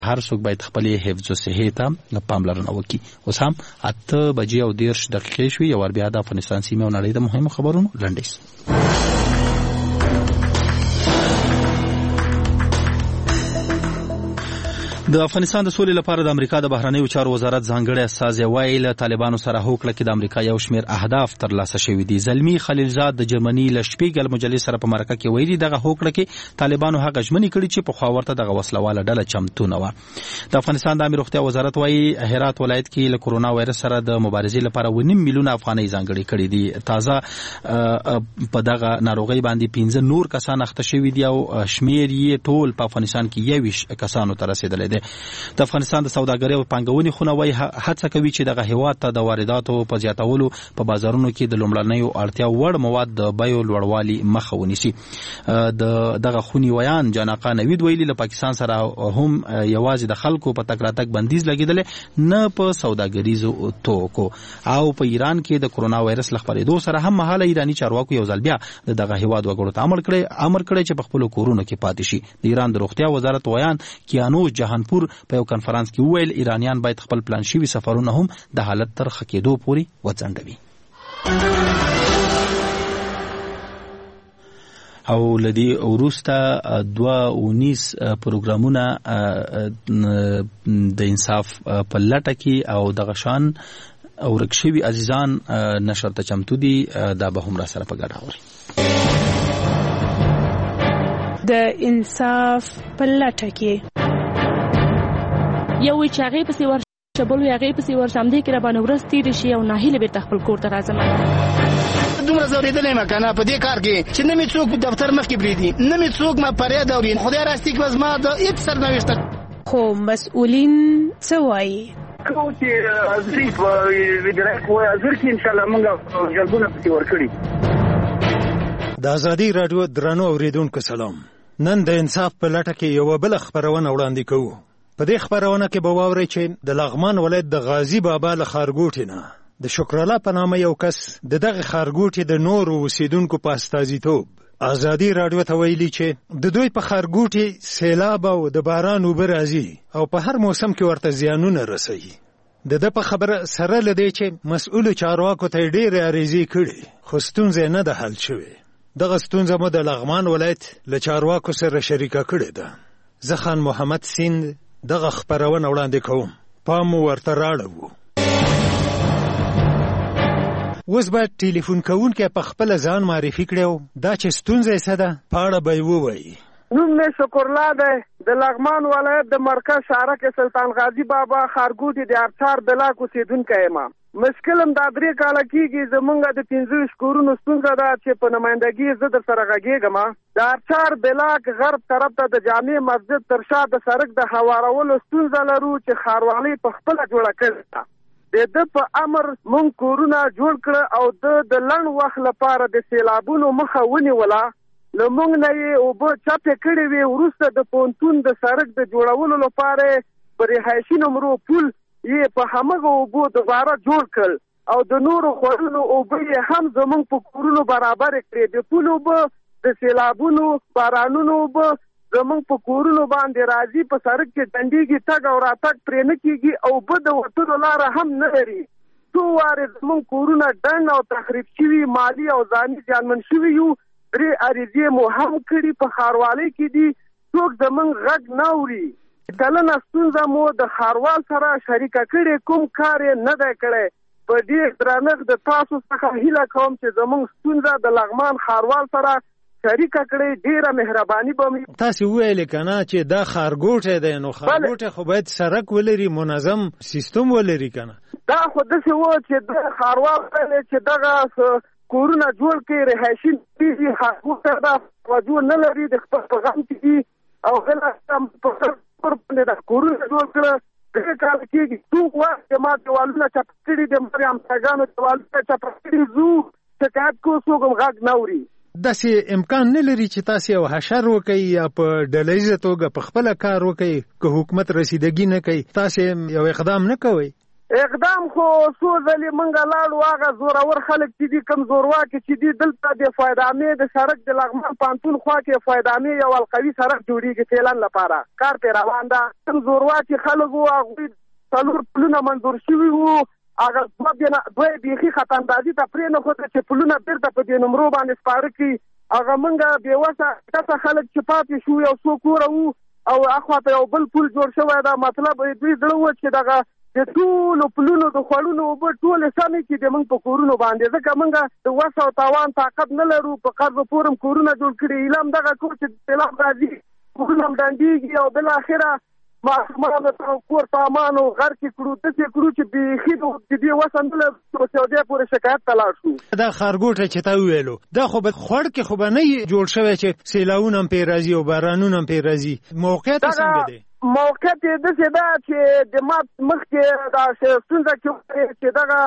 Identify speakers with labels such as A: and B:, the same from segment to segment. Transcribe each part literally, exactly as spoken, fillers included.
A: هر څوک باید خپل حفظ او صحت ته پاملرنه وکړي. اوس هم اته بجې او دېرش دقیقې شوې. یو ور بیا د افغانستان سیمې او نړۍ د مهمو خبرونو لنډیز. د افغانستان د سولې لپاره د امریکا د بهرنیو چارو وزارت ځانګړی استازی وایي له طالبانو سره هوکړه کې د امریکا یو شمېر اهداف ترلاسه شوي دي. زلمي خلیلزاد د جرمني له شپیګل مجلې سره په مرکه کې ویلي دغه هوکړه کې طالبانو هغه ژمنې کړي چې پخوا ورته دغه وسلواله ډله چمتو نه وه. د افغانستان د عامه روغتیا وزارت وایي هرات ولایت کې له کورونا وایرس سره د مبارزې لپاره اوه نیم میلیونه افغانۍ ځانګړې کړي دي. تازه په دغه ناروغۍ باندې پنځه نور کسان اخته شوي دي او شمېر یې ټول په افغانستان کې یوویشت کسانو ته رسېدلی دی. د افغانستان د سوداګرۍ او پانګونې خونه وایي هڅه کوي چې دغه هیواد ته د وارداتو په زیاتولو په بازارونو کې د لومړنیو اړتیا وړ مواد د بیو لوړوالي مخه ونیسي. د دغه خونې ویان جان آقا نوید ویلي له پاکستان سره هم یوازې د خلکو په تګ راتګ بندیز لګېدلی نه په سوداګریزو توکو. او په ایران کې د کورونا وایرس له خپرېدو سره هم مهاله ایراني چارواکو یو ځل بیا د دغه هیواد وګړو ته امر کړی امر کړی چې په خپلو کورونو کې پاتې شي. د ایران د روغتیا وزارت ویان کیانوش جهانپور په یو کنفرانس کې وویل ایرانیان باید خپل پلان شوي سفرونه هم د حالت تر ښه کېدو پورې وځنډوي. او لدی وروسته دوه اونیس پروګرامونه د انصاف په لټه کې او دغه شان او رکشوي عزیزان نشر ته چمتو دي. دا به هم را سره په ګډه اوري.
B: د انصاف په لټه کې
C: یو چې هغې پسې ورشه بل وي هغې پسې ورشه همدې کې راباندې ورځ تېرې شي او ناهیله بېرته خپل کور ته راځم.
D: دومره ځورېدلی یم که نه په دې کار کې چې نه مې څوک دفتر مخکې پرېږدي نه مې څوک ما فریاد اوري. خدای راستي که زما د هېڅ سرنوشته
B: خو مسؤلین څه وایي؟
E: کوم چې حاضري په ودرک وایي حاضر کړي انشاءالله موږ جلبونه پسې ورکړي.
F: د ازادي راډیو درنو اورېدونکو سلام. نن د انصاف په لټه کې یوه بله خپرونه وړاندې کوو. په دې خبرونه کې به واورئ چې د لغمان ولایت د غازی بابا له ښارګوټي نه د شکرالله په نامه یو کس د دغه ښارګوټي د نورو اوسیدونکو په استازیتوب ازادي راډیو ته ویلي چې د دوی په ښارګوټي سیلاب او د باران اوبه راځي او په هر موسم کې ورته زیانونه رسوي. د ده په خبره سره له دې چې مسؤلو چارواکو ته یې ډېرې عریضې کړي خو ستونزه نه ده حل شوې. دغه ستونزه مو د لغمان ولایت له چارواکو سره شریکه کړې ده. زه خان محمد سیند دغه خبرونه وړاندې کوم. پام ورته راړو. اوس به ټلیفون کوونکی په خپل ځان معرفي کړي او دا چې ستونزه یې څه ده په اړه به یې ووایي.
E: نوم مې شکرالله دی د لغمان ولایت د مرکز شهره کې سلطان غازي بابا ښارګوټي د ارچار بلاک اوسېدونکی یم. مشکل هم دا درې کاله کېږي زمونږ د پنځه ویشت کورونو ستونزه ده چې په نمایندګي زه در سره غږېږم. د ارچار بلاک غرب طرف ته د جامع مسجد تر شا د سړک د هوارولو ستونزه لرو چې ښاروالۍ په خپله جوړه کړې ده. د ده په امر مونږ کورونه جوړ کړه او د د لنډ وخت لپاره د سیلابونو مخه ونیوله. له مونږ نه یې اوبه چپې کړې وې. وروسته د پونتون د سړک د جوړولو لپاره په رهایشي نمرو پول یې په همغه اوبو دوباره جوړ کړل او د نورو خوړونو اوبه یې هم زمونږ په کورونو برابر کړې. د پول اوبه د سیلابونو بارانونو اوبه زمونږ په کورونو باندې راځي. په سړک کې ډنډېږي تګ او راتګ پرې نه کېږي او اوبه د وتلو لاره هم نه لري. څو وارې زمونږ کورونه ډنډ او تخریب شوي مالي او ځاني زیانمن شوي یو. درې عریضې مو هم کړي په ښاروالۍ کې دي څوک زمونږ غږ نه اوري. کلنه ستونزه مو د ښاروال سره شریکه کړې کوم کار یې نه دی کړی. په ډېر درنښت د تاسو څخه هیله کوم چې زمونږ ستونزه د لغمان ښاروال سره شریکه کړې. ډېره مهرباني به مې.
F: تاسې وویلې که نه چې دا ښارګوټی دی نو ښارګوټی خو باید سړک ولري منظم سیستم ولري که نه.
E: دا خو داسې و چې د ښاروال ویلې چې دغه کورونه جوړ کړي رهایشي دي ښارګوټی دا توجه نه لري د خپل په غم کې دي او غله پر باندې د کورونه جوړ کړه. درې کاله کېږي څوک وایي چې ما دیوالونه چپه کړي دي ما همسایګانو دیوالونه چپه کړي ځو شکایت کوو څوک هم غږ نه اوري.
F: داسې امکان نه لري چې تاسې یو حشر وکړئ یا په ډله ییزه توګه په خپله کار وکړئ که حکومت رسیدګي نه کوي تاسې یو اقدام نه کوئ؟
E: اقدام خو څو ځلې موږ لاړو، هغه زورور خلک چې دي کم زورواکي چې دي دلته د فایدامې د سړک د لغمان پانتون خوا کې فایدامې یو القوي سړک جوړېږي فعلا لپاره کار پرې روان ده. کم زورواکي خلک وو هغوی څلور پلونه منظور شوي وو، هغه دوی بیخي خطاندازي ته پرېنښوده چې پلونه بېرته په دې نمرو باندې سپاره کړي. هغه موږ بېوسه کسه خلک چې پاتې شو یو څو کوره وو او اخواته یو بل پل جوړ شوی ده. مطلب دوی زړه وو چې دغه د ټولو پلونو د خوړونو اوبه ټولې سمې کړي د موږ په کورونو باندې، ځکه موږ د وس او تاوان طاقت نه لرو. په قرض و پور هم کورونه جوړ کړي، ایله هم دغه کور چې سیلاب راځي کورونه هم ډنډېږي او بالاخره ماشومان ته کور سامان او غر کې کړو داسې کړو چې بیخي د دې وس هم نه لرو چې سعودیه پورې شکایت ته لاړ شو.
F: دا ښارګوټی چې تا وویلو دا خو به خوړ کې خو به نه جوړ شوی چې سیلاونه هم پرې راځي او بارانونه هم پرې راځي. موقعیت یې څنګه دی؟
E: موقعیت یې داسې ده چې د ما مخکې دا ستونزه کې چې دغه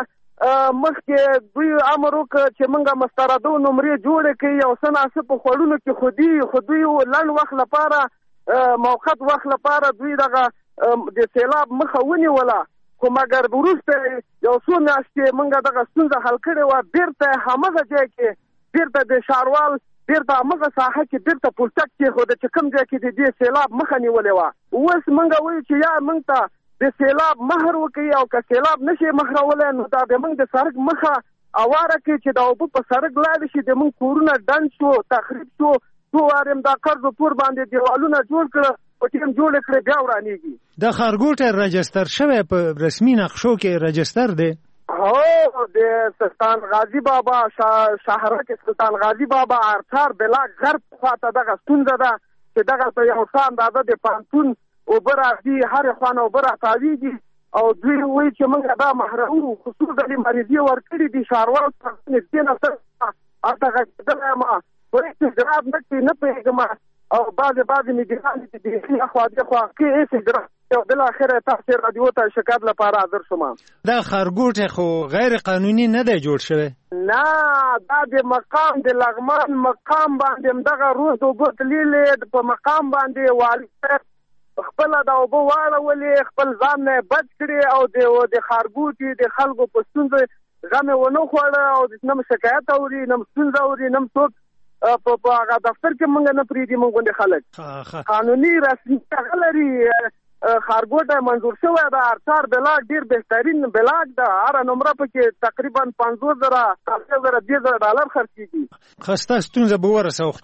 E: مخکې دوی امر وکړ چې موږ مستردو نمرې جوړې کړي او څه ناڅه په خوړونو کې خو دوی خو دوی لنډ وخت لپاره موقت وخت لپاره دوی دغه د سیلاب مخه ونیوله، خو مګر وروسته یو څو میاشتې موږ دغه ستونزه حل کړې وه، بېرته همغه ځای کې بېرته د ښاروال بېرته همغه ساحه کې بېرته پلچک کېښوده چې کوم ځای کې د دې سیلاب مخه نیولې وه. اوس موږ وایو چې یا موږ ته د سیلاب مهر وکړي او که سیلاب نه شي مهرولی نو دا د موږ د سړک مخه اواره کړي چې دا اوبه په سړک لاړې شي. د موږ کورونه ډنډ شو، تخریب شو، څو وارې دا قرض و پور باندې دیوالونه جوړ کړه په ټیم جوړې کړې بیا ورانېږي.
F: دا ښارګوټی رجستر شوی په رسمي نقشو کې رجستر دی؟
E: هو د سلطان غازي بابا شهرک سلطان غازي بابا ارچار بلاک غرب خواته دغه ستونزه ده چې دغه په یو څه اندازه د پانتون اوبه راځي، هرې خوا نه اوبه راتاویږي او دوی وایي چې موږ دا محروم خصوصا د مریضي ورکړي دي. ښاروال نږدې نه سره هلته غږېدلی یم هېڅ اجرات نه کوي، نه پوهېږم او بعضې بعضې مدیران دي چې بیخي اخوا دېخوا کوي هېڅ اجرات او بالاخره تاسې راډیو ته شکایت لپاره حاضر شوم.
F: دا ښارګوټی خو غیر قانوني نه دی جوړ شوی؟
E: نه، دا د مقام د لغمان مقام باندې همدغه روز د اوبو تللې په مقام باندې والي صاحب خپله دا اوبه واړولې، خپل ځان نه یې بچ کړي او د ښارګوټي د خلکو په ستونزه غم یې ونه خوړه او نه شکایت اوري نه ستونزه اوري نه څوک په هغه دفتر کې موږ نه پرېږدي. موږ غوندې خلک قانوني رسمي هغه لري. ښارګوټی منظور شوی ده، ارچار بلاک ډېر بهترین بلاک ده، هره نمره پکې تقریبا پنځوس زره څلور زره دېرش زره ډالر خرڅېږي.
F: ښه ستا ستونزه به ورسوو.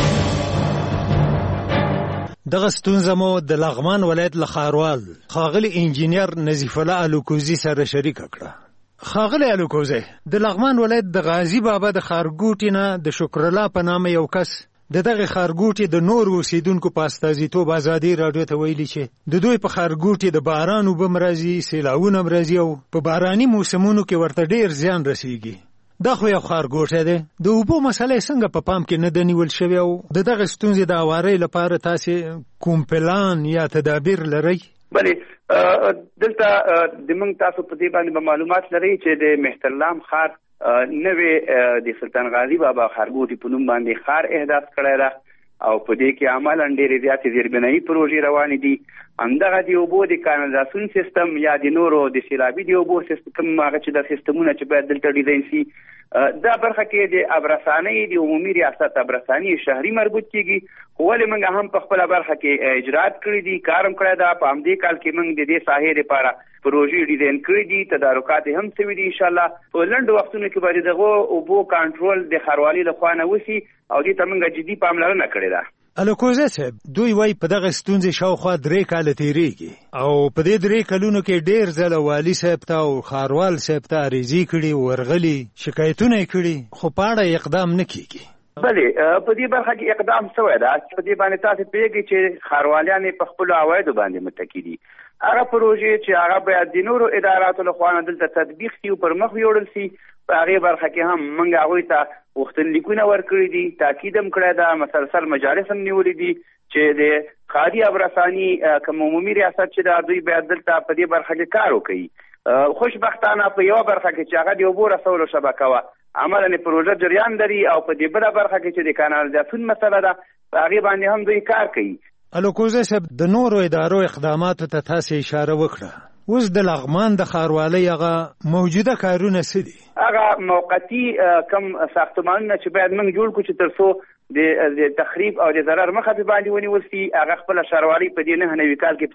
F: دغه ستونزه مو د لغمان ولایت له ښاروال ښاغلي انجینر نظیف الله الوکوزي سره شریکه کړه. ښاغلی الوکوزی، د لغمان ولایت د غازي بابا د ښارګوټي نه د شکرالله په نامه یو کس د دغه ښارګوټي د نورو اوسیدونکو په استازیتوب ازادي راډیو ته ویلي چې د دوی په ښارګوټي د باران اوبه هم راځي، سیلاونه هم راځي او په باراني موسمونو کې ورته ډېر زیان رسیږي. دا خو یو ښارګوټی دی، د اوبو مسله څنګه په پام کې نه ده نیول شوې او د دغه ستونزې د هوارۍ لپاره تاسې کوم پلان یا تدابیر لرئ؟
G: بلې دلته د موږ تاسو په دې باندې به معلومات لرئ چې د مهترلام ښار نوې د سلطان غازي بابا ښارګوټي په نوم باندې ښار احداث کړی ده او په دې کې عملاً ډېرې زیاتې زیربنایي پروژې روانې دي. همدغه د اوبو د کانالیزاسیون سیستم یا د نورو د سیلابي د اوبو سیستم هغه چې د سیستمونه چې باید دلته ډیزاین شي، دا برخه کې د ابرسانۍ د عمومي ریاست ابرساني شهري مربوط کېږي. خو ولې موږ هم په خپله برخه کې اجرات کړي دي، کار هم کړی ده. په همدې کال کې موږ د دې ساحې لپاره پروژې ډیزاین کړي دي، تدارکات هم شوي دي. انشاءالله په لنډو وختونو کې به د دغو اوبو کنټرول د ښاروالۍ له خوا نه وشي او دې ته موږ جدي پاملرنه کړې ده.
F: الوکوزی صاحب، دوی وایي په دغه ستونزې شاوخوا درې کاله تېرېږي او په دې درې کلونو کې ډېر ځله والي صاحب ته او ښاروال صاحب ته عریضې کړي، ورغلي، شکایتونه یې کړي، خو په اړه اقدام نه کېږي.
G: بلې په دې برخه کې اقدام شوی ده. په دې باندې تاسې پوهېږئ چې ښارواليان یې په خپلو عوایدو باندې متکي دي. هغه پروژې چې هغه باید د نورو اداراتو له خوا نه دلته تطبیق شي او پر مخ ویوړل شي، په هغې برخه کې هم موږ هغوی ته غوښتنلیکونه ورکړي دي، تاکید هم کړی ده، مسلسل مجالس هم نیولي دي چې د ښاري ابرساني کوم عمومي ریاست چې ده دوی باید دلته په دې برخه کې کار وکړي. خوشبختانه په یوه برخه کې چې هغه د اوبو رسولو شبکه وه، عملاً پروژه جریان لري او په دې بله برخه کې چې د کانالیزاسیون مسله ده په هغې باندې هم دوی کار کوي.
F: الوکوزی صاحب، د نورو ادارو اقداماتو ته تاسې اشاره وکړه، اوس د لغمان د ښاروالۍ هغه موجوده کارونه څه دي؟
G: هغه موقتي کم ساختمانونه چې باید موږ جوړ کړو چې تر څو د تخریب او د ضرر مخه په باندې ونیول شي. هغه خپل ښاروالۍ په دې نه نوي کال کې